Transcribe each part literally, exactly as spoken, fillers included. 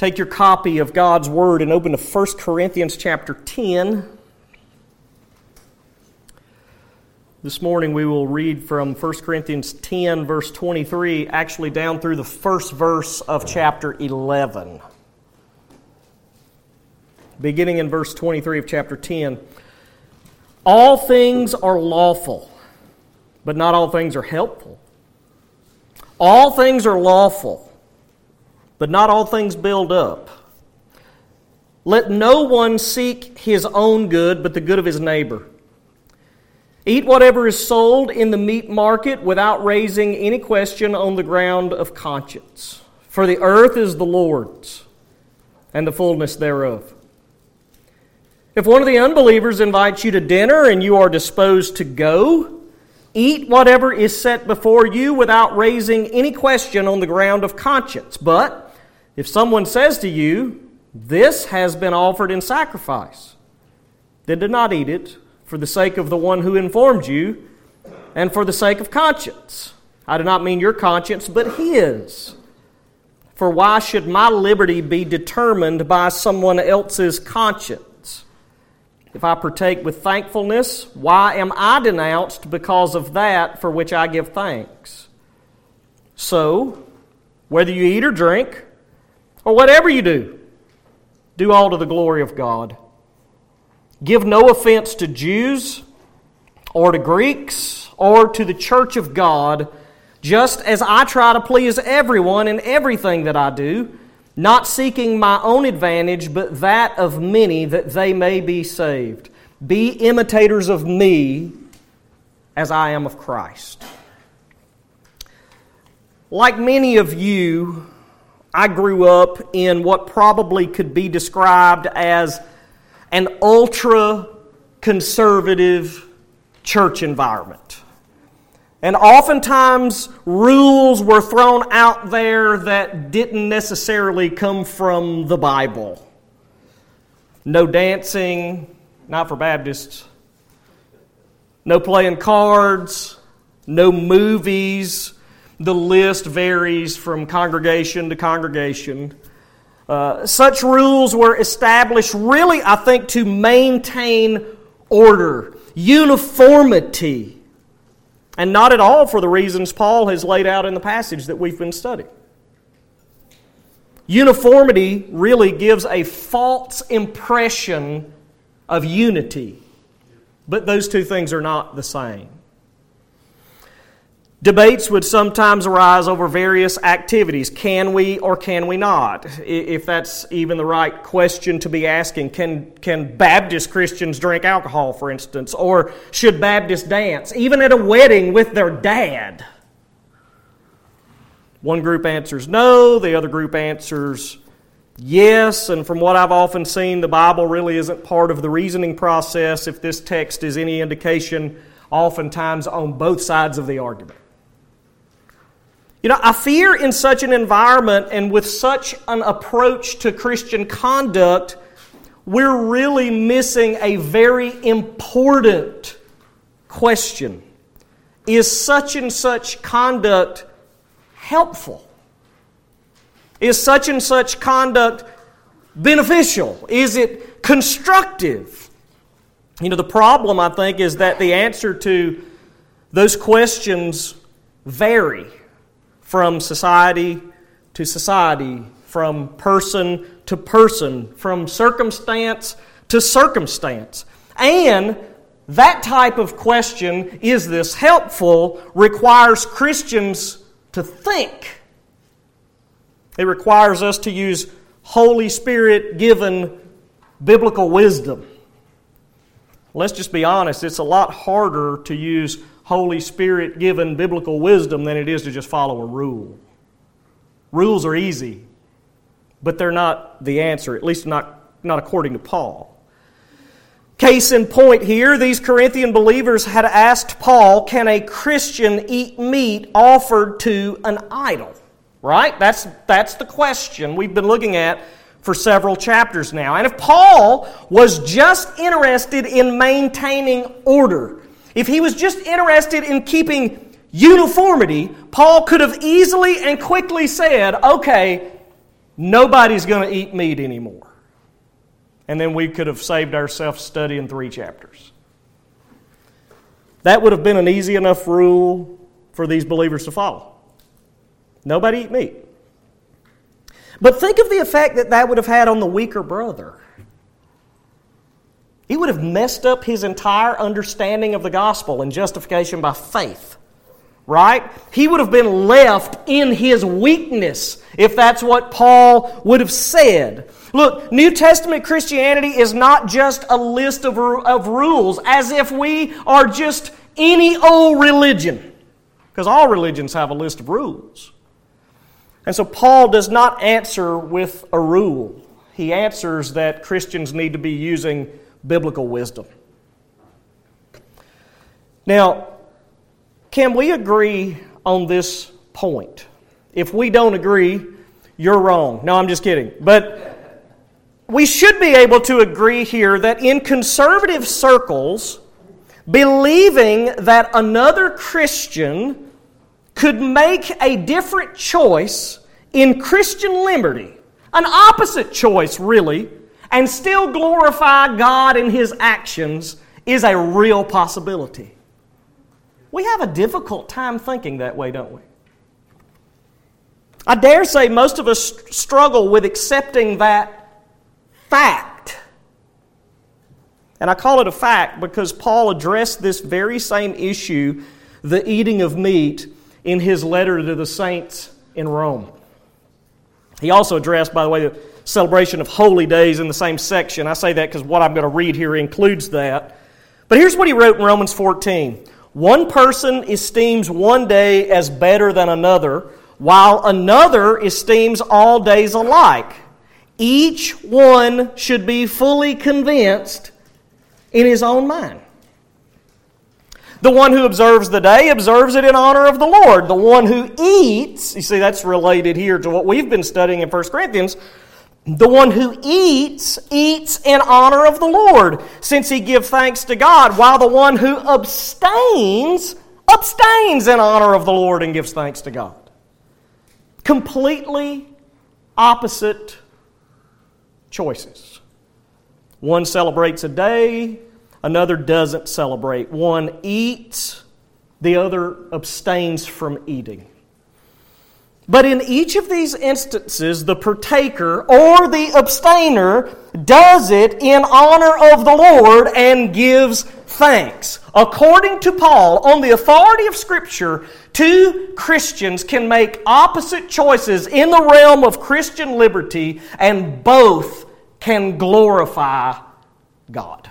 Take your copy of God's Word and open to First Corinthians chapter ten. This morning we will read from First Corinthians ten, verse twenty-three, actually down through the first verse of chapter eleven. Beginning in verse twenty-three of chapter ten. All things are lawful, but not all things are helpful. All things are lawful, but not all things build up. Let no one seek his own good, but the good of his neighbor. Eat whatever is sold in the meat market without raising any question on the ground of conscience. For the earth is the Lord's, and the fullness thereof. If one of the unbelievers invites you to dinner and you are disposed to go, eat whatever is set before you without raising any question on the ground of conscience. But if someone says to you, "This has been offered in sacrifice," then do not eat it for the sake of the one who informed you and for the sake of conscience. I do not mean your conscience, but his. For why should my liberty be determined by someone else's conscience? If I partake with thankfulness, why am I denounced because of that for which I give thanks? So, whether you eat or drink, or whatever you do, do all to the glory of God. Give no offense to Jews, or to Greeks, or to the church of God, just as I try to please everyone in everything that I do, not seeking my own advantage, but that of many, that they may be saved. Be imitators of me, as I am of Christ. Like many of you, I grew up in what probably could be described as an ultra-conservative church environment. And oftentimes, rules were thrown out there that didn't necessarily come from the Bible. No dancing, not for Baptists. No playing cards, no movies. The list varies from congregation to congregation. Uh, such rules were established really, I think, to maintain order, uniformity, and not at all for the reasons Paul has laid out in the passage that we've been studying. Uniformity really gives a false impression of unity, but those two things are not the same. Debates would sometimes arise over various activities. Can we or can we not? If that's even the right question to be asking. Can, can Baptist Christians drink alcohol, for instance? Or should Baptists dance, even at a wedding with their dad? One group answers no, the other group answers yes. And from what I've often seen, the Bible really isn't part of the reasoning process. If this text is any indication, oftentimes on both sides of the argument. You know, I fear in such an environment and with such an approach to Christian conduct, we're really missing a very important question. Is such and such conduct helpful? Is such and such conduct beneficial? Is it constructive? You know, the problem, I think, is that the answer to those questions vary from society to society, from person to person, from circumstance to circumstance. And that type of question, is this helpful, requires Christians to think. It requires us to use Holy Spirit-given biblical wisdom. Let's just be honest, it's a lot harder to use Holy Spirit-given biblical wisdom than it is to just follow a rule. Rules are easy, but they're not the answer, at least not, not according to Paul. Case in point here, these Corinthian believers had asked Paul, can a Christian eat meat offered to an idol? Right? That's, that's the question we've been looking at for several chapters now. And if Paul was just interested in maintaining order, if he was just interested in keeping uniformity, Paul could have easily and quickly said, okay, nobody's going to eat meat anymore. And then we could have saved ourselves studying three chapters. That would have been an easy enough rule for these believers to follow. Nobody eat meat. But think of the effect that that would have had on the weaker brother. He would have messed up his entire understanding of the gospel and justification by faith. Right? He would have been left in his weakness if that's what Paul would have said. Look, New Testament Christianity is not just a list of, of rules as if we are just any old religion. Because all religions have a list of rules. And so Paul does not answer with a rule. He answers that Christians need to be using biblical wisdom. Now, can we agree on this point? If we don't agree, you're wrong. No, I'm just kidding. But we should be able to agree here that in conservative circles, believing that another Christian could make a different choice in Christian liberty, an opposite choice really, and still glorify God in His actions is a real possibility. We have a difficult time thinking that way, don't we? I dare say most of us struggle with accepting that fact. And I call it a fact because Paul addressed this very same issue, the eating of meat, in his letter to the saints in Rome. He also addressed, by the way, the celebration of holy days in the same section. I say that because what I'm going to read here includes that. But here's what he wrote in Romans fourteen. One person esteems one day as better than another, while another esteems all days alike. Each one should be fully convinced in his own mind. The one who observes the day observes it in honor of the Lord. The one who eats, you see that's related here to what we've been studying in First Corinthians, the one who eats, eats in honor of the Lord, since he gives thanks to God, while the one who abstains, abstains in honor of the Lord and gives thanks to God. Completely opposite choices. One celebrates a day, another doesn't celebrate. One eats, the other abstains from eating. But in each of these instances, the partaker or the abstainer does it in honor of the Lord and gives thanks. According to Paul, on the authority of Scripture, two Christians can make opposite choices in the realm of Christian liberty, and both can glorify God.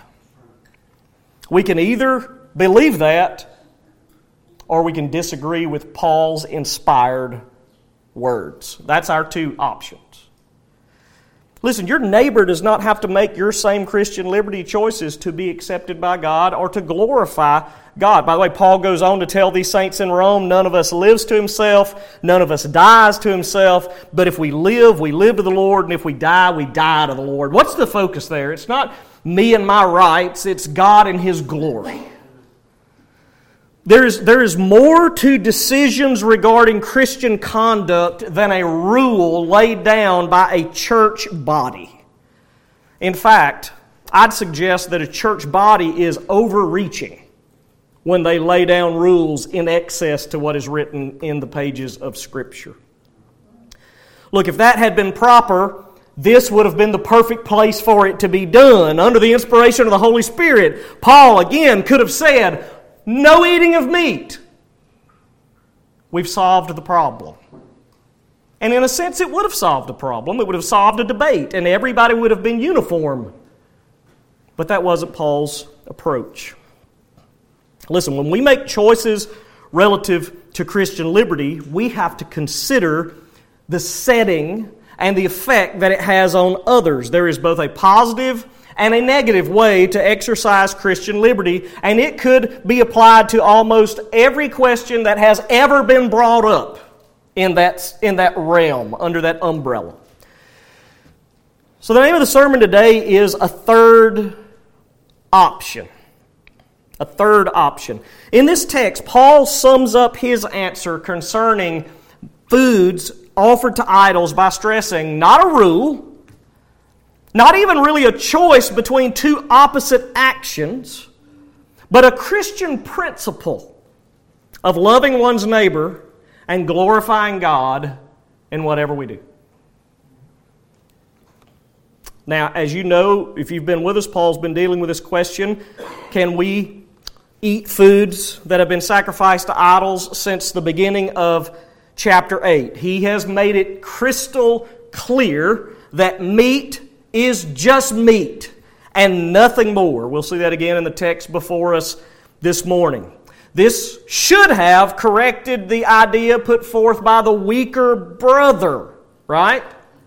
We can either believe that, or we can disagree with Paul's inspired words. That's our two options. Listen, your neighbor does not have to make your same Christian liberty choices to be accepted by God or to glorify God. By the way, Paul goes on to tell these saints in Rome, none of us lives to himself, none of us dies to himself, but if we live, we live to the Lord, and if we die, we die to the Lord. What's the focus there? It's not me and my rights, it's God and His glory. There is, there is more to decisions regarding Christian conduct than a rule laid down by a church body. In fact, I'd suggest that a church body is overreaching when they lay down rules in excess to what is written in the pages of Scripture. Look, if that had been proper, this would have been the perfect place for it to be done. Under the inspiration of the Holy Spirit, Paul, again, could have said, no eating of meat. We've solved the problem. And in a sense, it would have solved the problem. It would have solved a debate, and everybody would have been uniform. But that wasn't Paul's approach. Listen, when we make choices relative to Christian liberty, we have to consider the setting and the effect that it has on others. There is both a positive and a negative way to exercise Christian liberty, and it could be applied to almost every question that has ever been brought up in that, in that realm, under that umbrella. So the name of the sermon today is A Third Option. A third option. In this text, Paul sums up his answer concerning foods offered to idols by stressing not a rule, not even really a choice between two opposite actions, but a Christian principle of loving one's neighbor and glorifying God in whatever we do. Now, as you know, if you've been with us, Paul's been dealing with this question, can we eat foods that have been sacrificed to idols since the beginning of chapter eight? He has made it crystal clear that meat is just meat and nothing more. We'll see that again in the text before us this morning. This should have corrected the idea put forth by the weaker brother, right?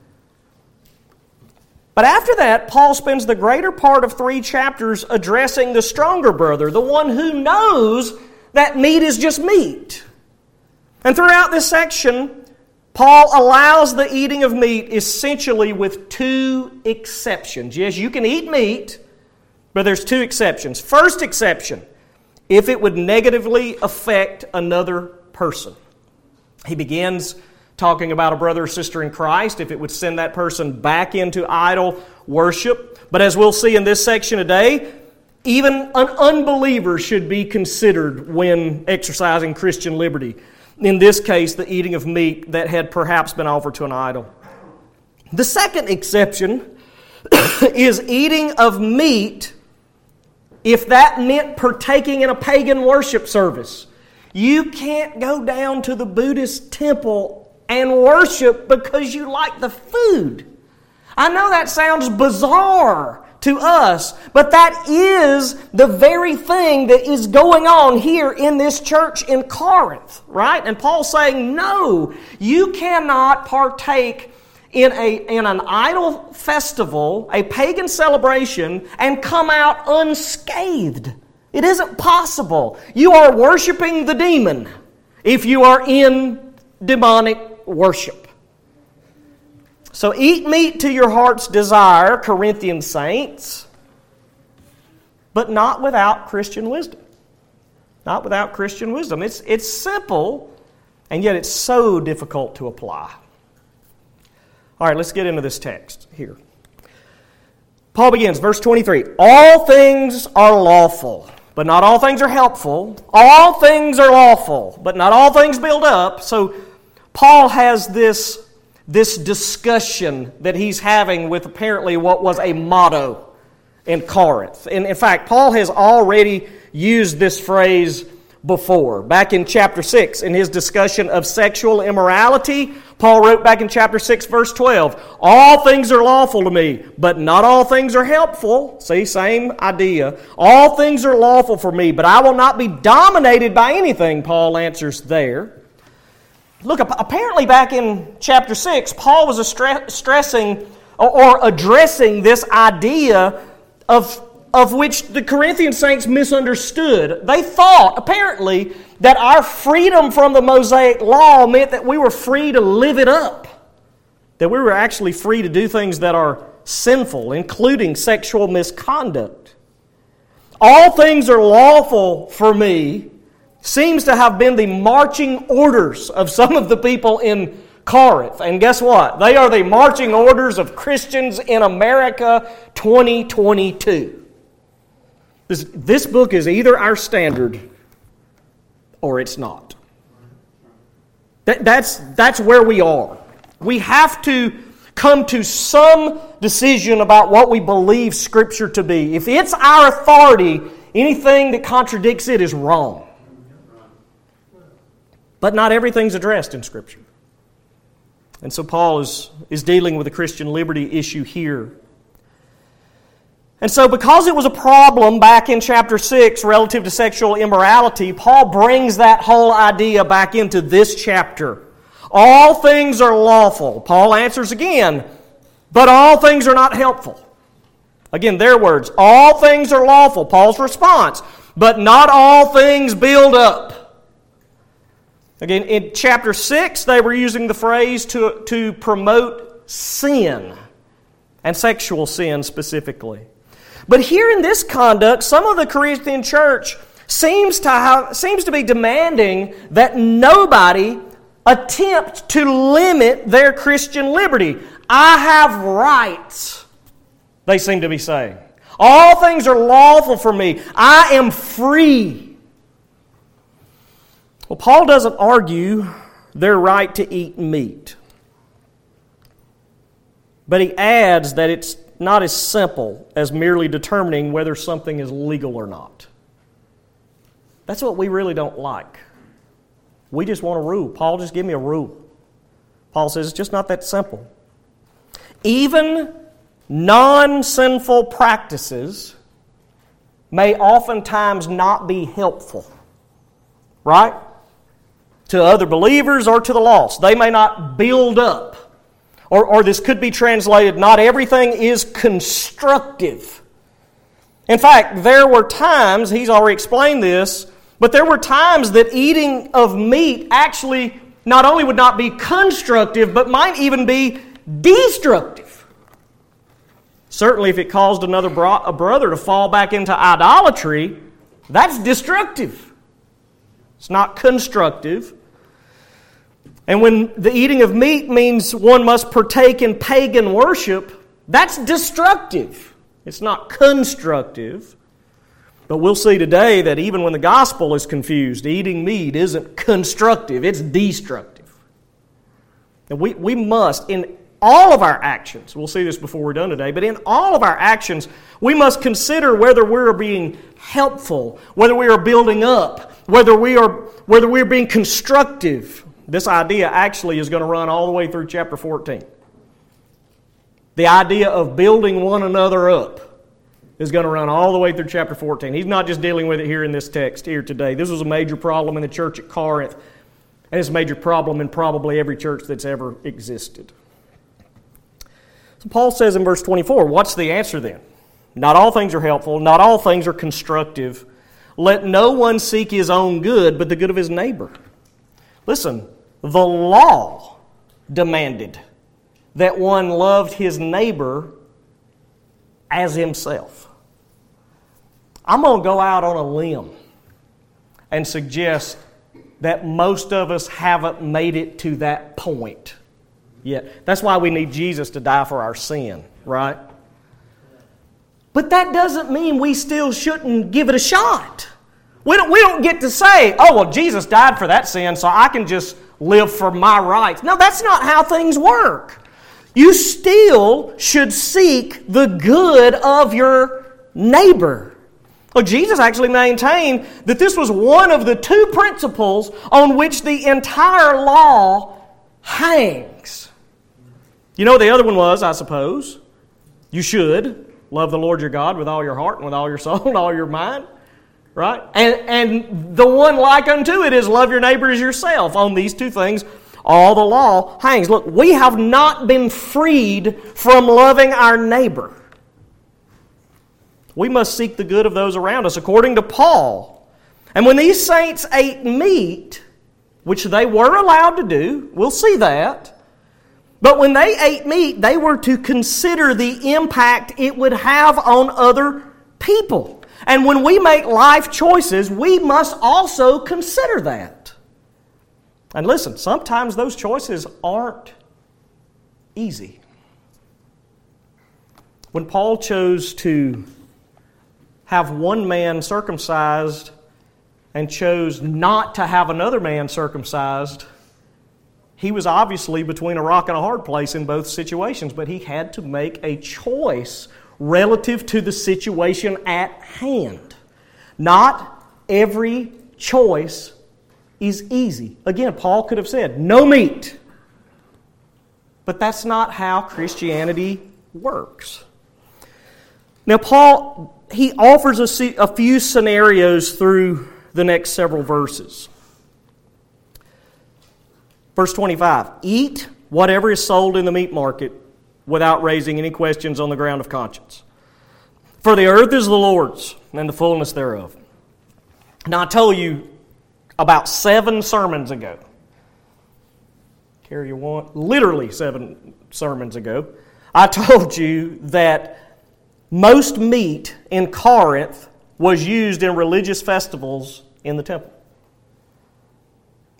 But after that, Paul spends the greater part of three chapters addressing the stronger brother, the one who knows that meat is just meat. And throughout this section, Paul allows the eating of meat essentially with two exceptions. Yes, you can eat meat, but there's two exceptions. First exception, if it would negatively affect another person. He begins talking about a brother or sister in Christ, if it would send that person back into idol worship. But as we'll see in this section today, even an unbeliever should be considered when exercising Christian liberty. In this case, the eating of meat that had perhaps been offered to an idol. The second exception is eating of meat if that meant partaking in a pagan worship service. You can't go down to the Buddhist temple and worship because you like the food. I know that sounds bizarre to us, but that is the very thing that is going on here in this church in Corinth, right? And Paul's saying, no, you cannot partake in a in an idol festival, a pagan celebration, and come out unscathed. It isn't possible. You are worshiping the demon if you are in demonic worship. So eat meat to your heart's desire, Corinthian saints, but not without Christian wisdom. Not without Christian wisdom. It's, it's simple, and yet it's so difficult to apply. All right, let's get into this text here. Paul begins, verse twenty-three. All things are lawful, but not all things are helpful. All things are lawful, but not all things build up. So Paul has this, this discussion that he's having with apparently what was a motto in Corinth. And in fact, Paul has already used this phrase before. Back in chapter six, in his discussion of sexual immorality, Paul wrote back in chapter six, verse twelve, all things are lawful to me, but not all things are helpful. See, same idea. All things are lawful for me, but I will not be dominated by anything, Paul answers there. Look, apparently back in chapter six, Paul was stressing or addressing this idea of, of which the Corinthian saints misunderstood. They thought, apparently, that our freedom from the Mosaic law meant that we were free to live it up. That we were actually free to do things that are sinful, including sexual misconduct. All things are lawful for me seems to have been the marching orders of some of the people in Corinth. And guess what? They are the marching orders of Christians in America twenty twenty-two. This, this book is either our standard or it's not. That, that's, that's where we are. We have to come to some decision about what we believe Scripture to be. If it's our authority, anything that contradicts it is wrong. But not everything's addressed in Scripture. And so Paul is, is dealing with the Christian liberty issue here. And so because it was a problem back in chapter six relative to sexual immorality, Paul brings that whole idea back into this chapter. All things are lawful. Paul answers again, but all things are not helpful. Again, their words. All things are lawful. Paul's response, but not all things build up. Again, in chapter six, they were using the phrase to, to promote sin, and sexual sin specifically. But here in this conduct, some of the Corinthian church seems to have, seems to be demanding that nobody attempt to limit their Christian liberty. I have rights, they seem to be saying. All things are lawful for me. I am free. Well, Paul doesn't argue their right to eat meat. But he adds that it's not as simple as merely determining whether something is legal or not. That's what we really don't like. We just want a rule. Paul, just give me a rule. Paul says it's just not that simple. Even non-sinful practices may oftentimes not be helpful, right? To other believers or to the lost. They may not build up. Or, or this could be translated, not everything is constructive. In fact, there were times, he's already explained this, but there were times that eating of meat actually not only would not be constructive, but might even be destructive. Certainly if it caused another bro- a brother to fall back into idolatry, that's destructive. It's not constructive. And when the eating of meat means one must partake in pagan worship, that's destructive. It's not constructive. But we'll see today that even when the gospel is confused, eating meat isn't constructive, it's destructive. And we, we must, in all of our actions, we'll see this before we're done today, but in all of our actions, we must consider whether we're being helpful, whether we are building up, whether we are whether we're being constructive. This idea actually is going to run all the way through chapter fourteen. The idea of building one another up is going to run all the way through chapter fourteen. He's not just dealing with it here in this text here today. This was a major problem in the church at Corinth, and it's a major problem in probably every church that's ever existed. So Paul says in verse twenty-four, what's the answer then? Not all things are helpful, not all things are constructive. Let no one seek his own good, but the good of his neighbor. Listen, the law demanded that one loved his neighbor as himself. I'm going to go out on a limb and suggest that most of us haven't made it to that point yet. That's why we need Jesus to die for our sin, right? But that doesn't mean we still shouldn't give it a shot. We don't, we don't get to say, oh, well, Jesus died for that sin, so I can just live for my rights. No, that's not how things work. You still should seek the good of your neighbor. Well, Jesus actually maintained that this was one of the two principles on which the entire law hangs. You know what the other one was, I suppose? You should love the Lord your God with all your heart and with all your soul and all your mind. Right? And, and the one like unto it is love your neighbor as yourself. On these two things, all the law hangs. Look, we have not been freed from loving our neighbor. We must seek the good of those around us, according to Paul. And when these saints ate meat, which they were allowed to do, we'll see that. But when they ate meat, they were to consider the impact it would have on other people. And when we make life choices, we must also consider that. And listen, sometimes those choices aren't easy. When Paul chose to have one man circumcised and chose not to have another man circumcised, he was obviously between a rock and a hard place in both situations, but he had to make a choice relative to the situation at hand. Not every choice is easy. Again, Paul could have said, no meat. But that's not how Christianity works. Now, Paul, he offers a, a few scenarios through the next several verses. Verse twenty-five, eat whatever is sold in the meat market without raising any questions on the ground of conscience. For the earth is the Lord's, and the fullness thereof. Now, I told you about seven sermons ago. Carry your one. Literally seven sermons ago. I told you that most meat in Corinth was used in religious festivals in the temple.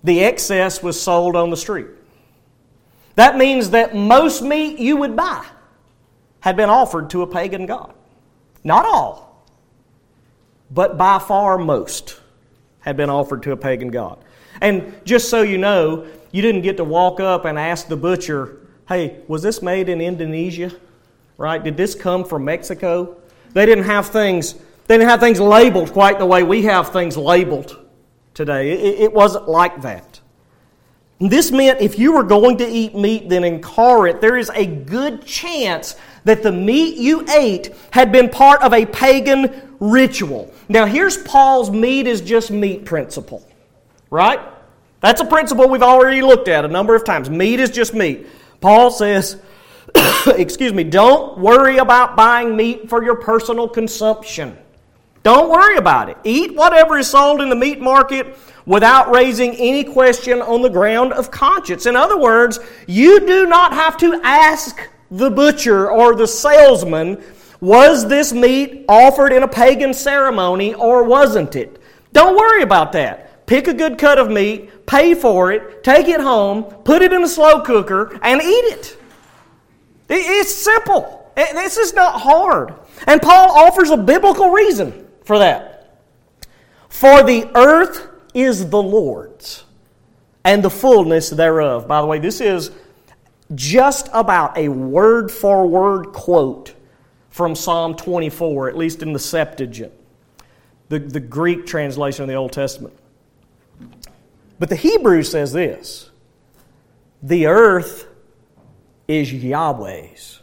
The excess was sold on the street. That means that most meat you would buy had been offered to a pagan god. Not all, but by far most had been offered to a pagan god. And just so you know, you didn't get to walk up and ask the butcher, hey, was this made in Indonesia? Right? Did this come from Mexico? They didn't have things, they didn't have things labeled quite the way we have things labeled today. It, it wasn't like that. This meant if you were going to eat meat then in Corinth, there is a good chance that the meat you ate had been part of a pagan ritual. Now here's Paul's meat is just meat principle. Right? That's a principle we've already looked at a number of times. Meat is just meat. Paul says, excuse me, don't worry about buying meat for your personal consumption. Don't worry about it. Eat whatever is sold in the meat market without raising any question on the ground of conscience. In other words, you do not have to ask the butcher or the salesman, was this meat offered in a pagan ceremony or wasn't it? Don't worry about that. Pick a good cut of meat, pay for it, take it home, put it in a slow cooker, and eat it. It's simple. This is not hard. And Paul offers a biblical reason for that. For the earth is the Lord's, and the fullness thereof. By the way, this is just about a word-for-word quote from Psalm twenty-four, at least in the Septuagint, the, the Greek translation of the Old Testament. But the Hebrew says this, the earth is Yahweh's,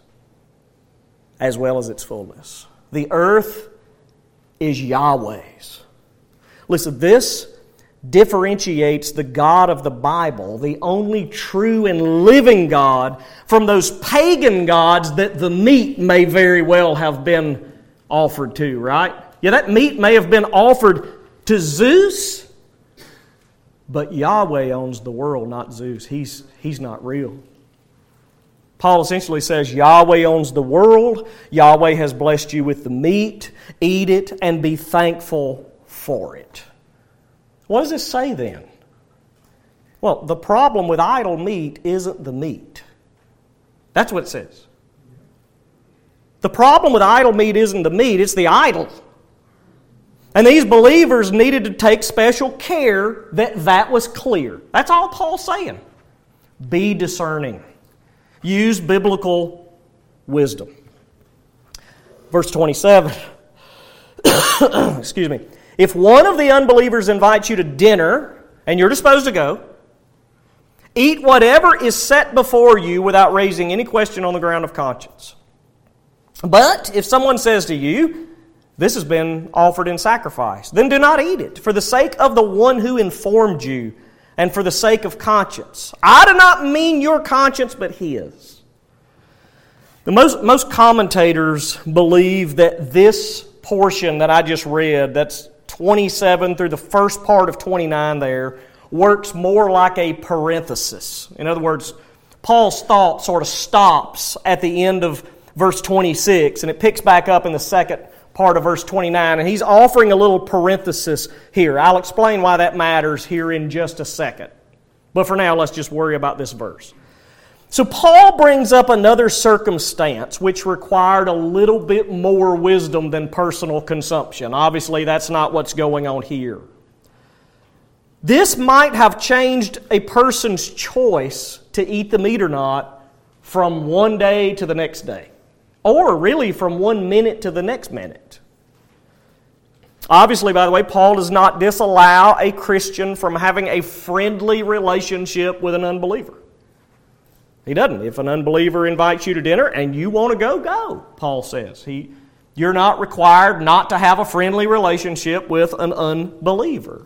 as well as its fullness. The earth is Yahweh's. Listen, this differentiates the God of the Bible, the only true and living God, from those pagan gods that the meat may very well have been offered to, right? Yeah, that meat may have been offered to Zeus, but Yahweh owns the world, not Zeus. He's, he's not real. Paul essentially says Yahweh owns the world. Yahweh has blessed you with the meat. Eat it and be thankful for it. What does this say then? Well, the problem with idol meat isn't the meat. That's what it says. The problem with idol meat isn't the meat, it's the idol. And these believers needed to take special care that that was clear. That's all Paul's saying. Be discerning. Use biblical wisdom. Verse twenty-seven. Excuse me. If one of the unbelievers invites you to dinner, and you're disposed to go, eat whatever is set before you without raising any question on the ground of conscience. But if someone says to you, this has been offered in sacrifice, then do not eat it, for the sake of the one who informed you, and for the sake of conscience. I do not mean your conscience, but his. The most, most commentators believe that this portion that I just read, that's twenty-seven through the first part of twenty-nine there, works more like a parenthesis. In other words, Paul's thought sort of stops at the end of verse twenty-six, and it picks back up in the second part of verse twenty-nine, and he's offering a little parenthesis here. I'll explain why that matters here in just a second. But for now, let's just worry about this verse. So Paul brings up another circumstance which required a little bit more wisdom than personal consumption. Obviously, that's not what's going on here. This might have changed a person's choice to eat the meat or not from one day to the next day, or really from one minute to the next minute. Obviously, by the way, Paul does not disallow a Christian from having a friendly relationship with an unbeliever. He doesn't. If an unbeliever invites you to dinner and you want to go, go, Paul says. He, you're not required not to have a friendly relationship with an unbeliever.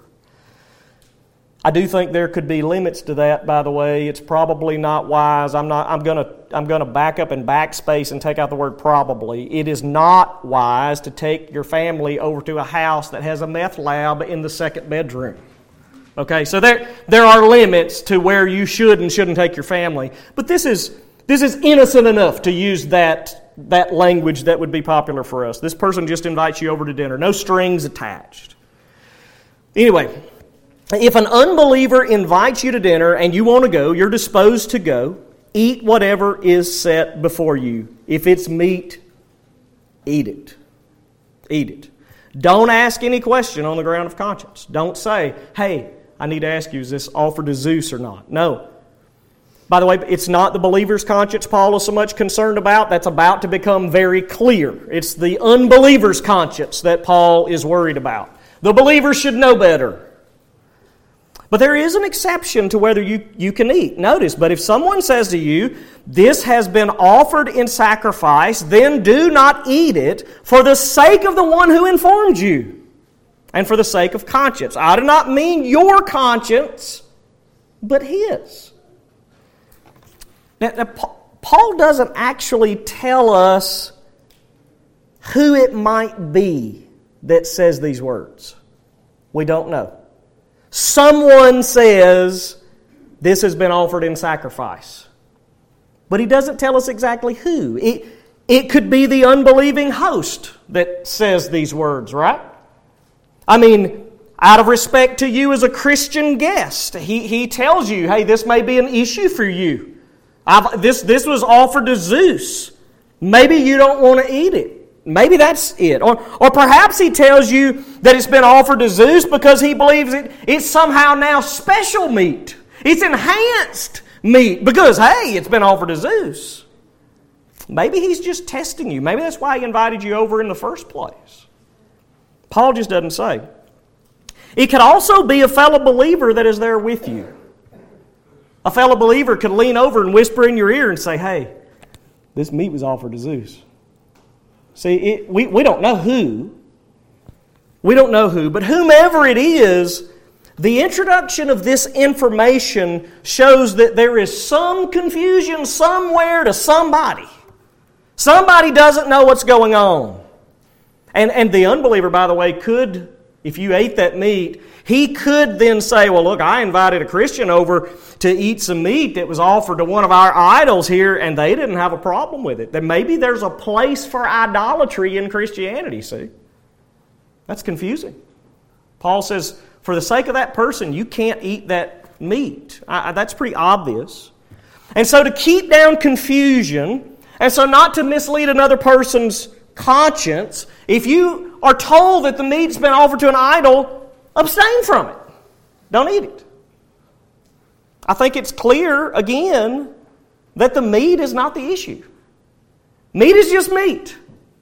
I do think there could be limits to that, by the way. It's probably not wise. I'm not I'm going to I'm going to back up in backspace and take out the word probably. It is not wise to take your family over to a house that has a meth lab in the second bedroom. Okay, so there there are limits to where you should and shouldn't take your family. But this is this is innocent enough to use that that language that would be popular for us. This person just invites you over to dinner. No strings attached. Anyway, If an unbeliever invites you to dinner and you want to go, you're disposed to go, eat whatever is set before you. If it's meat, eat it. Eat it. Don't ask any question on the ground of conscience. Don't say, hey, I need to ask you, is this offered to Zeus or not? No. By the way, it's not the believer's conscience Paul is so much concerned about. That's about to become very clear. It's the unbeliever's conscience that Paul is worried about. The believer should know better. But there is an exception to whether you, you can eat. Notice, but if someone says to you, this has been offered in sacrifice, then do not eat it for the sake of the one who informed you and for the sake of conscience. I do not mean your conscience, but his. Now, now, Paul doesn't actually tell us who it might be that says these words. We don't know. Someone says, this has been offered in sacrifice. But he doesn't tell us exactly who. It, it could be the unbelieving host that says these words, right? I mean, out of respect to you as a Christian guest, he, he tells you, hey, this may be an issue for you. I've, this, this was offered to Zeus. Maybe you don't want to eat it. Maybe that's it. Or, or perhaps he tells you that it's been offered to Zeus because he believes it, it's somehow now special meat. It's enhanced meat because, hey, it's been offered to Zeus. Maybe he's just testing you. Maybe that's why he invited you over in the first place. Paul just doesn't say. It could also be a fellow believer that is there with you. A fellow believer could lean over and whisper in your ear and say, hey, this meat was offered to Zeus. See, it, we, we don't know who. We don't know who, but whomever it is, the introduction of this information shows that there is some confusion somewhere to somebody. Somebody doesn't know what's going on. And, and the unbeliever, by the way, could, if you ate that meat, he could then say, well, look, I invited a Christian over to eat some meat that was offered to one of our idols here, and they didn't have a problem with it. Then maybe there's a place for idolatry in Christianity, see? That's confusing. Paul says, for the sake of that person, you can't eat that meat. I, that's pretty obvious. And so to keep down confusion, and so not to mislead another person's conscience, if you are told that the meat's been offered to an idol, abstain from it. Don't eat it. I think it's clear, again, that the meat is not the issue. Meat is just meat.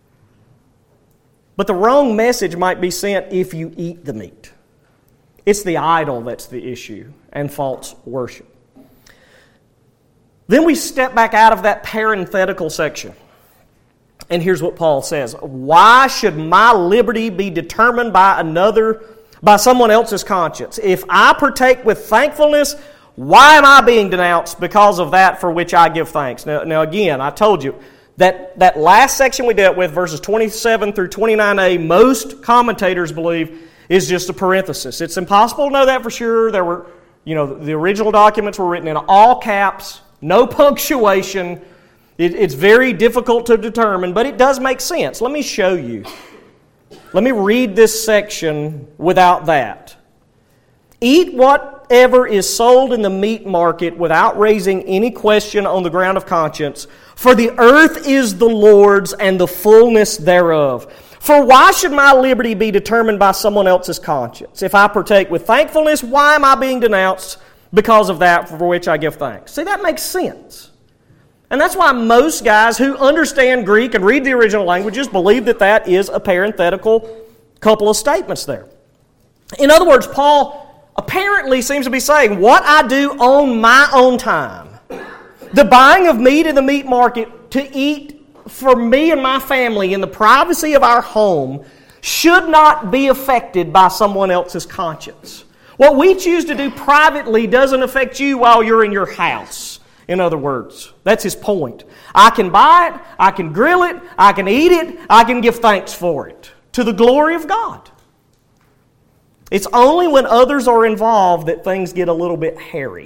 But the wrong message might be sent if you eat the meat. It's the idol that's the issue and false worship. Then we step back out of that parenthetical section. And here's what Paul says. Why should my liberty be determined by another by someone else's conscience? If I partake with thankfulness, why am I being denounced because of that for which I give thanks? Now, now again, I told you, that, that last section we dealt with, verses twenty-seven through twenty-nine a, most commentators believe is just a parenthesis. It's impossible to know that for sure. There were, you know, the original documents were written in all caps, no punctuation. It, it's very difficult to determine, but it does make sense. Let me show you. Let me read this section without that. Eat whatever is sold in the meat market without raising any question on the ground of conscience, for the earth is the Lord's and the fullness thereof. For why should my liberty be determined by someone else's conscience? If I partake with thankfulness, why am I being denounced because of that for which I give thanks? See, that makes sense. And that's why most guys who understand Greek and read the original languages believe that that is a parenthetical couple of statements there. In other words, Paul apparently seems to be saying, what I do on my own time, the buying of meat in the meat market to eat for me and my family in the privacy of our home, should not be affected by someone else's conscience. What we choose to do privately doesn't affect you while you're in your house. In other words, that's his point. I can buy it, I can grill it, I can eat it, I can give thanks for it to the glory of God. It's only when others are involved that things get a little bit hairy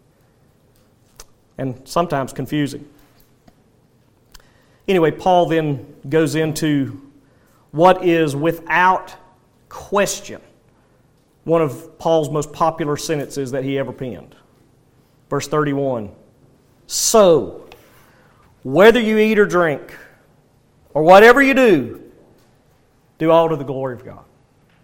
and sometimes confusing. Anyway, Paul then goes into what is without question one of Paul's most popular sentences that he ever penned. Verse thirty-one. So, whether you eat or drink, or whatever you do, do all to the glory of God.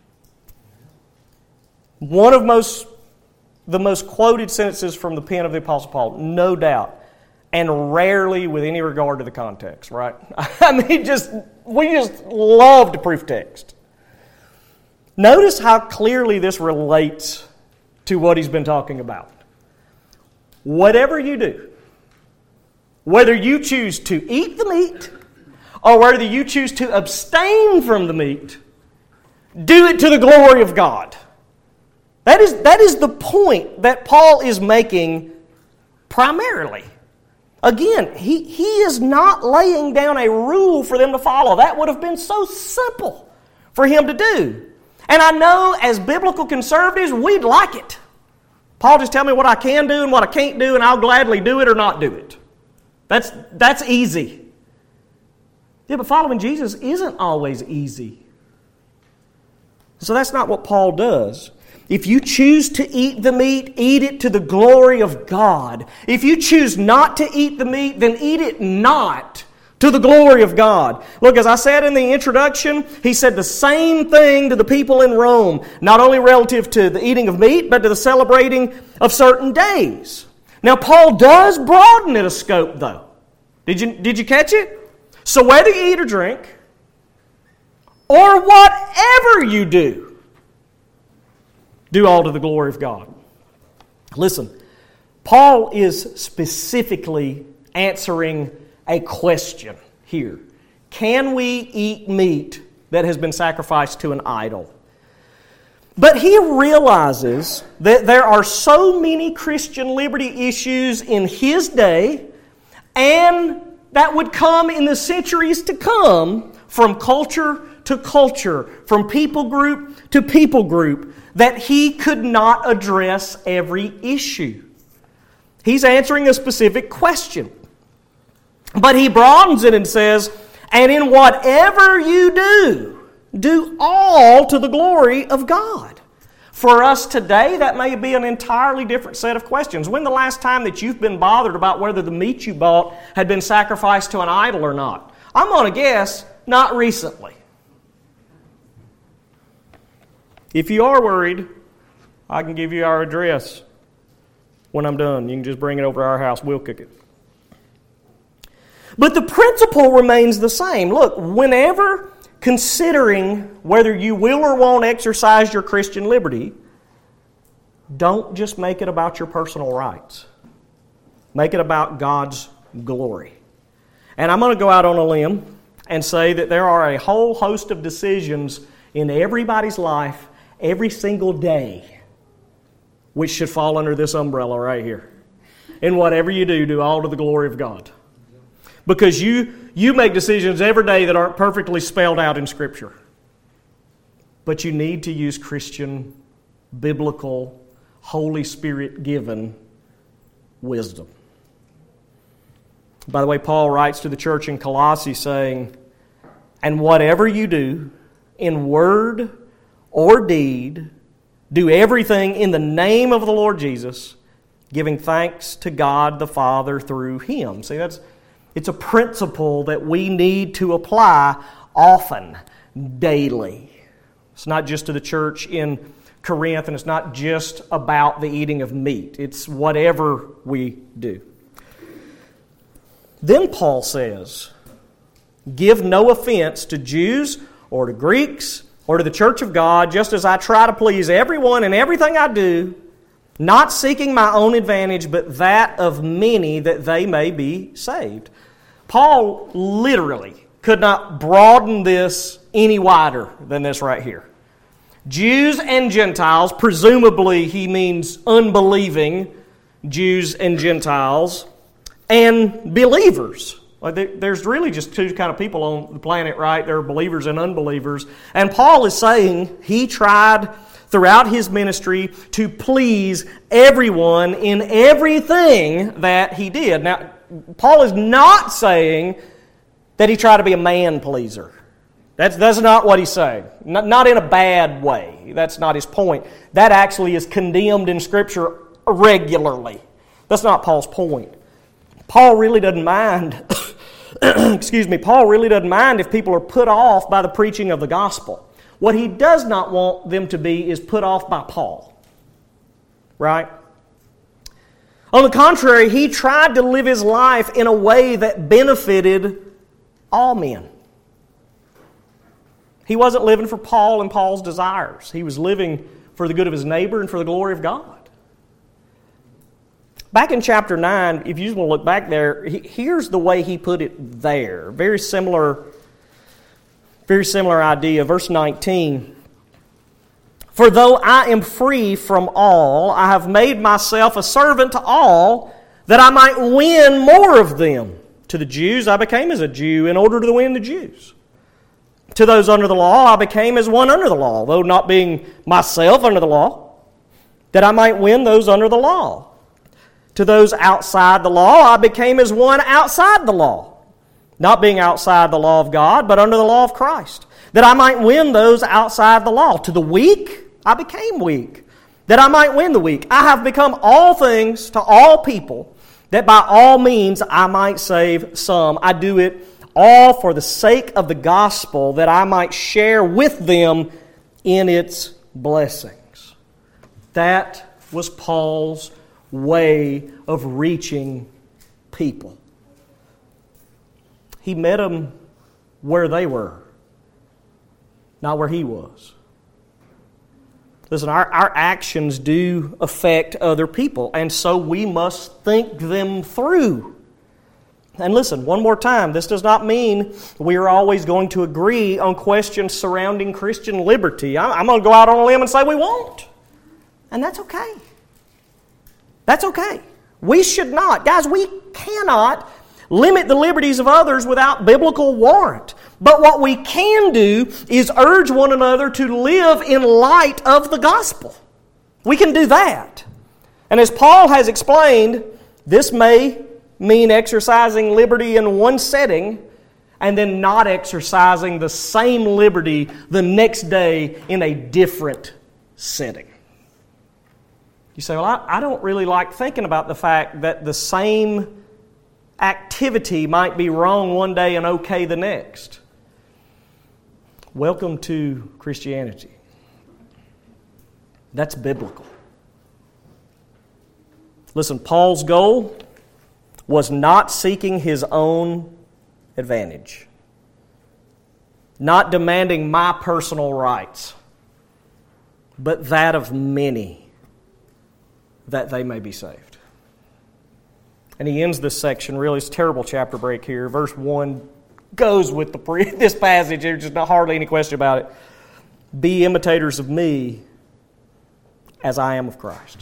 One of most, the most quoted sentences from the pen of the Apostle Paul, no doubt, and rarely with any regard to the context, right? I mean, just we just love to proof text. Notice how clearly this relates to what he's been talking about. Whatever you do, whether you choose to eat the meat or whether you choose to abstain from the meat, do it to the glory of God. That is, that is the point that Paul is making primarily. Again, he, he is not laying down a rule for them to follow. That would have been so simple for him to do. And I know as biblical conservatives, we'd like it. Paul, just tell me what I can do and what I can't do, and I'll gladly do it or not do it. That's, that's easy. Yeah, but following Jesus isn't always easy. So that's not what Paul does. If you choose to eat the meat, eat it to the glory of God. If you choose not to eat the meat, then eat it not to the glory of God. Look, as I said in the introduction, he said the same thing to the people in Rome, not only relative to the eating of meat, but to the celebrating of certain days. Now, Paul does broaden it a scope, though. Did you, did you catch it? So whether you eat or drink, or whatever you do, do all to the glory of God. Listen, Paul is specifically answering a question here. Can we eat meat that has been sacrificed to an idol? But he realizes that there are so many Christian liberty issues in his day, and that would come in the centuries to come, from culture to culture, from people group to people group, that he could not address every issue. He's answering a specific question. But he broadens it and says, and in whatever you do, do all to the glory of God. For us today, that may be an entirely different set of questions. When the last time that you've been bothered about whether the meat you bought had been sacrificed to an idol or not? I'm going to guess, not recently. If you are worried, I can give you our address when I'm done. You can just bring it over to our house. We'll cook it. But the principle remains the same. Look, whenever considering whether you will or won't exercise your Christian liberty, don't just make it about your personal rights. Make it about God's glory. And I'm going to go out on a limb and say that there are a whole host of decisions in everybody's life every single day which should fall under this umbrella right here. And whatever you do, do all to the glory of God. Because you, you make decisions every day that aren't perfectly spelled out in Scripture. But you need to use Christian, biblical, Holy Spirit-given wisdom. By the way, Paul writes to the church in Colossae saying, and whatever you do, in word or deed, do everything in the name of the Lord Jesus, giving thanks to God the Father through Him. See, that's it's a principle that we need to apply often, daily. It's not just to the church in Corinth, and it's not just about the eating of meat. It's whatever we do. Then Paul says, give no offense to Jews or to Greeks or to the church of God, just as I try to please everyone in everything I do, not seeking my own advantage, but that of many, that they may be saved. Paul literally could not broaden this any wider than this right here. Jews and Gentiles, presumably he means unbelieving Jews and Gentiles, and believers. Like there's really just two kind of people on the planet, right? There are believers and unbelievers. And Paul is saying he tried throughout his ministry to please everyone in everything that he did. Now, Paul is not saying that he tried to be a man pleaser. That's, that's not what he's saying. Not, not in a bad way. That's not his point. That actually is condemned in Scripture regularly. That's not Paul's point. Paul really doesn't mind, excuse me, Paul really doesn't mind if people are put off by the preaching of the gospel. What he does not want them to be is put off by Paul. Right? On the contrary, he tried to live his life in a way that benefited all men. He wasn't living for Paul and Paul's desires. He was living for the good of his neighbor and for the glory of God. Back in chapter nine, if you just want to look back there, here's the way he put it there. Very similar, very similar idea. Verse nineteen. For though I am free from all, I have made myself a servant to all, that I might win more of them. To the Jews I became as a Jew in order to win the Jews. To those under the law I became as one under the law, though not being myself under the law, that I might win those under the law. To those outside the law I became as one outside the law, not being outside the law of God, but under the law of Christ, that I might win those outside the law. To the weak I became weak, that I might win the weak. I have become all things to all people, that by all means I might save some. I do it all for the sake of the gospel, that I might share with them in its blessings. That was Paul's way of reaching people. He met them where they were, not where he was. Listen, our, our actions do affect other people, and so we must think them through. And listen, one more time, this does not mean we are always going to agree on questions surrounding Christian liberty. I'm going to go out on a limb and say we won't. And that's okay. That's okay. We should not. Guys, we cannot limit the liberties of others without biblical warrant. But what we can do is urge one another to live in light of the gospel. We can do that. And as Paul has explained, this may mean exercising liberty in one setting and then not exercising the same liberty the next day in a different setting. You say, well, I, I don't really like thinking about the fact that the same activity might be wrong one day and okay the next. Welcome to Christianity. That's biblical. Listen, Paul's goal was not seeking his own advantage, not demanding my personal rights, but that of many, that they may be saved. And he ends this section, really, it's a terrible chapter break here. Verse one goes with the pre- this passage. There's just not hardly any question about it. Be imitators of me as I am of Christ.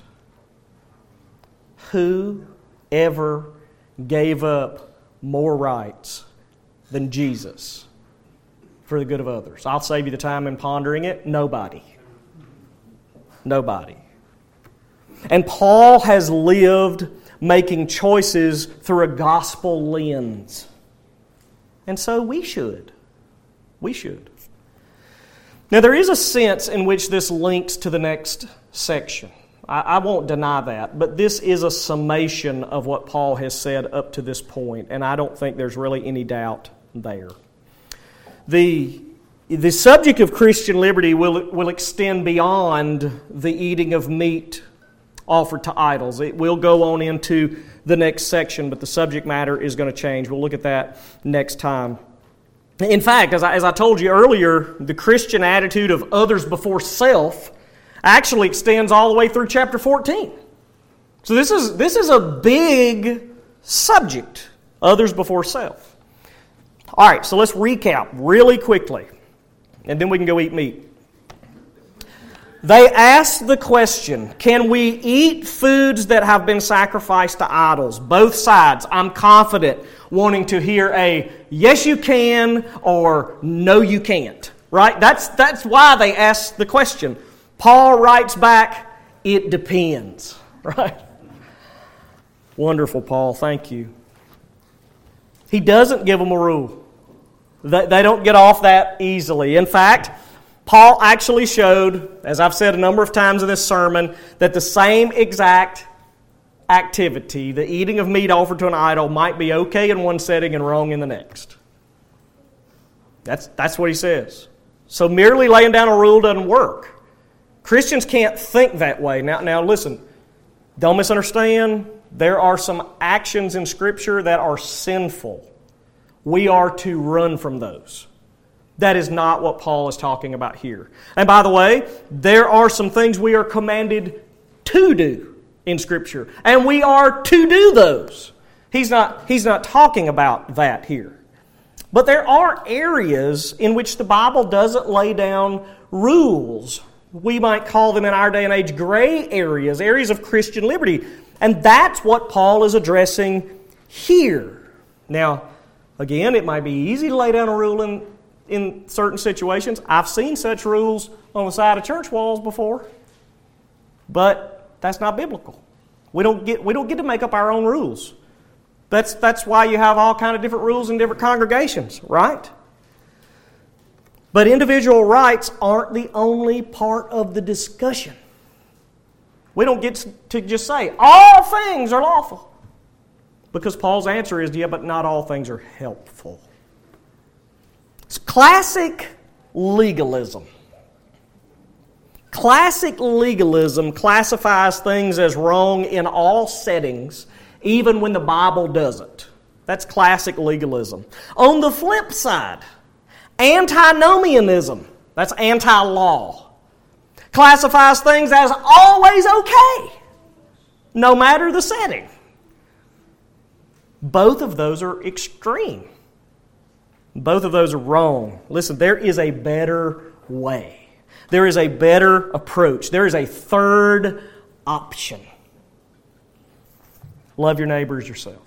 Who ever gave up more rights than Jesus for the good of others? I'll save you the time in pondering it. Nobody. Nobody. And Paul has lived making choices through a gospel lens. And so we should. We should. Now there is a sense in which this links to the next section. I, I won't deny that, but this is a summation of what Paul has said up to this point, and I don't think there's really any doubt there. The, the subject of Christian liberty will, will extend beyond the eating of meat offered to idols. It will go on into the next section, but the subject matter is going to change. We'll look at that next time. In fact, as I, as I told you earlier, the Christian attitude of others before self actually extends all the way through chapter fourteen. So this is, this is a big subject, others before self. All right, so let's recap really quickly, and then we can go eat meat. They asked the question, can we eat foods that have been sacrificed to idols? Both sides, I'm confident, wanting to hear a yes you can or no you can't. Right? That's, that's why they asked the question. Paul writes back, it depends. Right? Wonderful, Paul. Thank you. He doesn't give them a rule. They, they don't get off that easily. In fact, Paul actually showed, as I've said a number of times in this sermon, that the same exact activity, the eating of meat offered to an idol, might be okay in one setting and wrong in the next. That's, that's what he says. So merely laying down a rule doesn't work. Christians can't think that way. Now, now listen, don't misunderstand. There are some actions in Scripture that are sinful. We are to run from those. That is not what Paul is talking about here. And by the way, there are some things we are commanded to do in Scripture, and we are to do those. He's not, he's not talking about that here. But there are areas in which the Bible doesn't lay down rules. We might call them in our day and age gray areas, areas of Christian liberty. And that's what Paul is addressing here. Now, again, it might be easy to lay down a rule in, in certain situations. I've seen such rules on the side of church walls before. But that's not biblical. We don't get, we don't get to make up our own rules. That's, that's why you have all kind of different rules in different congregations, right? But individual rights aren't the only part of the discussion. We don't get to just say, all things are lawful. Because Paul's answer is, yeah, but not all things are helpful. It's classic legalism. Classic legalism classifies things as wrong in all settings, even when the Bible doesn't. That's classic legalism. On the flip side, antinomianism, that's anti-law, classifies things as always okay, no matter the setting. Both of those are extreme. Both of those are wrong. Listen, there is a better way. There is a better approach. There is a third option. Love your neighbor as yourself.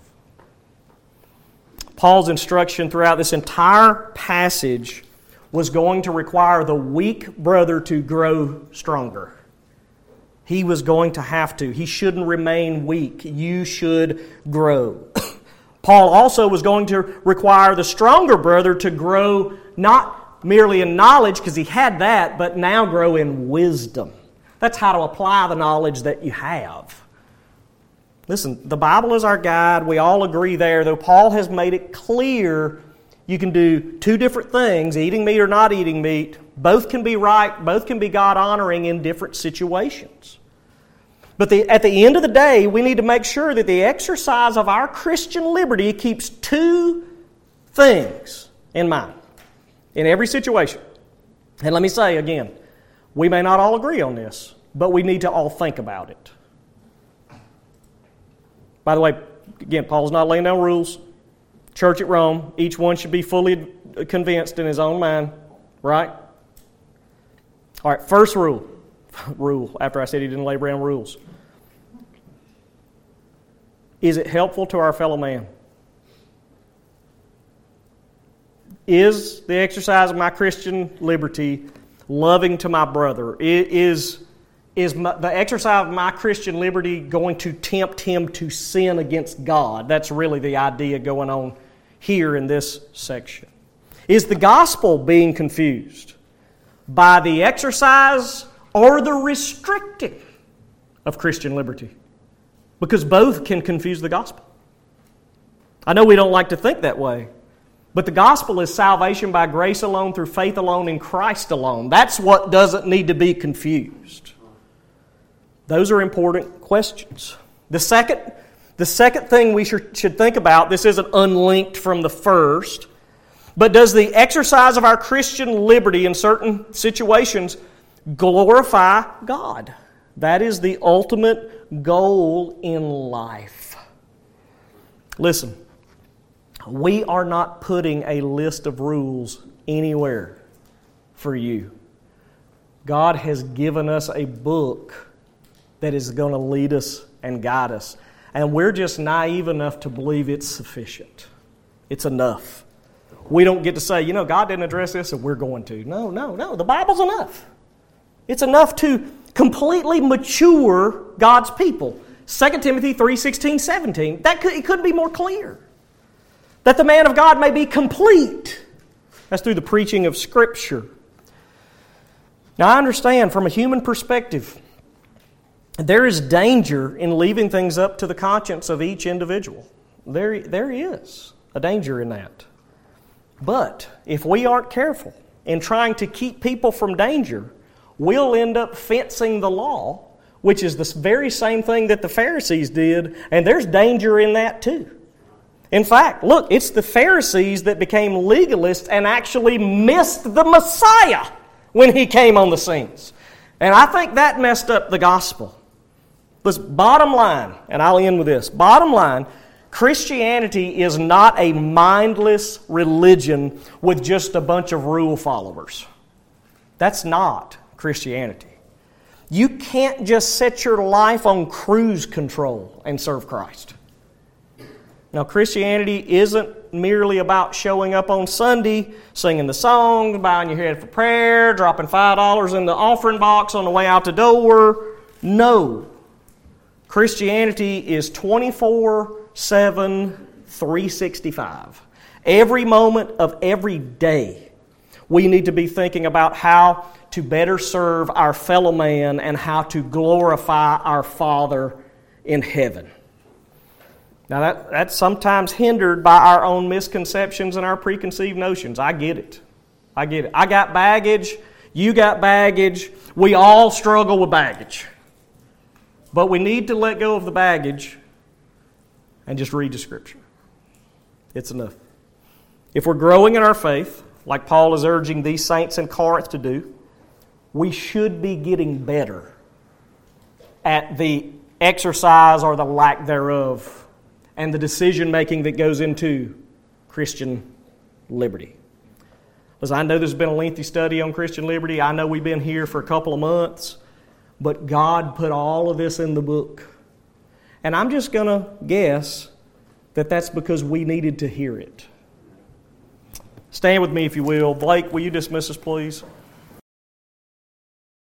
Paul's instruction throughout this entire passage was going to require the weak brother to grow stronger. He was going to have to. He shouldn't remain weak. You should grow. Paul also was going to require the stronger brother to grow not merely in knowledge, because he had that, but now grow in wisdom. That's how to apply the knowledge that you have. Listen, the Bible is our guide. We all agree there, though Paul has made it clear you can do two different things, eating meat or not eating meat. Both can be right, both can be God-honoring in different situations. But the, at the end of the day, we need to make sure that the exercise of our Christian liberty keeps two things in mind in every situation. And let me say again, we may not all agree on this, but we need to all think about it. By the way, again, Paul's not laying down rules. Church at Rome, each one should be fully convinced in his own mind, right? All right, first rule. Rule, after I said he didn't lay down rules. Is it helpful to our fellow man? Is the exercise of my Christian liberty loving to my brother? Is, is my, the exercise of my Christian liberty going to tempt him to sin against God? That's really the idea going on here in this section. Is the gospel being confused by the exercise or the restricting of Christian liberty? Because both can confuse the gospel. I know we don't like to think that way, but the gospel is salvation by grace alone, through faith alone, in Christ alone. That's what doesn't need to be confused. Those are important questions. The second, the second thing we should, should think about, this isn't unlinked from the first, but does the exercise of our Christian liberty in certain situations glorify God? That is the ultimate goal in life. Listen, we are not putting a list of rules anywhere for you. God has given us a book that is going to lead us and guide us. And we're just naive enough to believe it's sufficient. It's enough. We don't get to say, you know, God didn't address this and we're going to. No, no, no. The Bible's enough. It's enough to completely mature God's people. Second Timothy three sixteen, seventeen. That could, it couldn't be more clear. That the man of God may be complete, That's through the preaching of Scripture. Now, I understand from a human perspective, there is danger in leaving things up to the conscience of each individual. There, there is a danger in that. But if we aren't careful in trying to keep people from danger, we'll end up fencing the law, which is the very same thing that the Pharisees did, and there's danger in that too. In fact, look, it's the Pharisees that became legalists and actually missed the Messiah when He came on the scenes. And I think that messed up the gospel. But bottom line, and I'll end with this, bottom line, Christianity is not a mindless religion with just a bunch of rule followers. That's not Christianity. You can't just set your life on cruise control and serve Christ. Now, Christianity isn't merely about showing up on Sunday, singing the song, bowing your head for prayer, dropping five dollars in the offering box on the way out the door. No. Christianity is twenty-four seven, three sixty-five. Every moment of every day, we need to be thinking about how to better serve our fellow man and how to glorify our Father in heaven. Now, that, that's sometimes hindered by our own misconceptions and our preconceived notions. I get it. I get it. I got baggage. You got baggage. We all struggle with baggage. But we need to let go of the baggage and just read the Scripture. It's enough. If we're growing in our faith, like Paul is urging these saints in Corinth to do, we should be getting better at the exercise or the lack thereof and the decision-making that goes into Christian liberty. As I know there's been a lengthy study on Christian liberty. I know we've been here for a couple of months. But God put all of this in the book. And I'm just going to guess that that's because we needed to hear it. Stand with me if you will. Blake, will you dismiss us, please?